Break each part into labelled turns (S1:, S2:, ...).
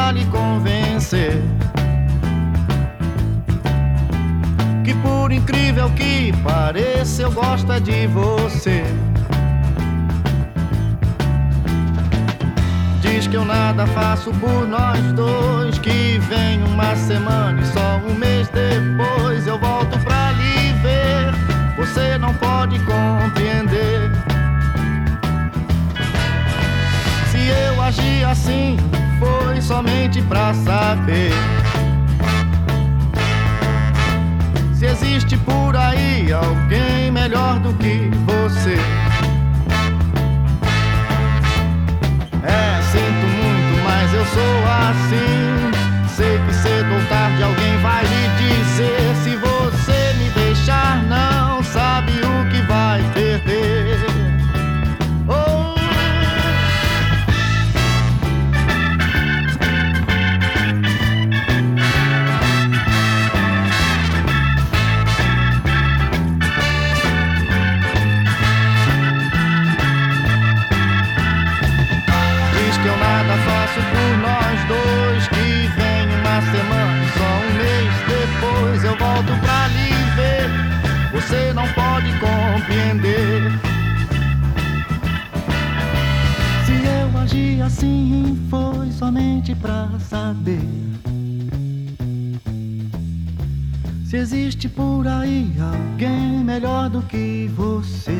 S1: pra lhe convencer que, por incrível que pareça, eu gosto é de você. Diz que eu nada faço por nós dois, que vem uma semana e só um mês depois eu volto pra lhe ver. Você não pode compreender. Se eu agi assim, foi somente pra saber se existe por aí alguém melhor do que você. Sinto muito, mas eu sou assim. Sei que cedo ou tarde alguém vai lhe dizer: se você me deixar, não sabe o que vai perder. Oh. Faço por nós dois, que vem uma semana e só um mês depois eu volto pra lhe ver. Você não pode compreender. Se eu agi assim, foi somente pra saber se existe por aí alguém melhor do que você.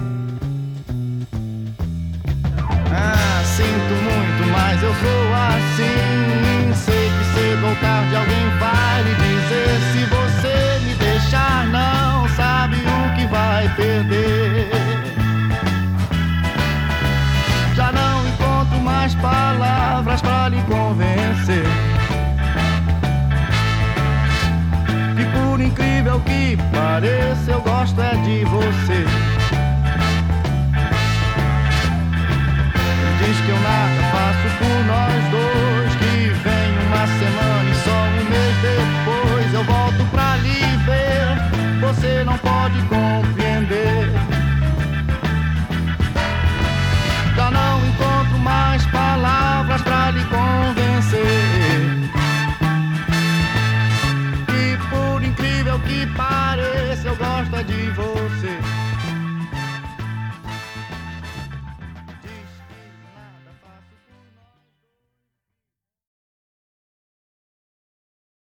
S1: Sinto muito, mas eu sou assim. Sei que cedo ou tarde alguém vai lhe dizer: se você me deixar, não sabe o que vai perder. Já não encontro mais palavras pra lhe convencer que, por incrível que pareça, eu gosto é de você. Diz que eu nada faço por nós dois, que vem uma semana e só um mês depois eu volto pra lhe ver. Você não pode compreender. Já não encontro mais palavras pra lhe convencer que, por incrível que pareça, eu gosto é de você.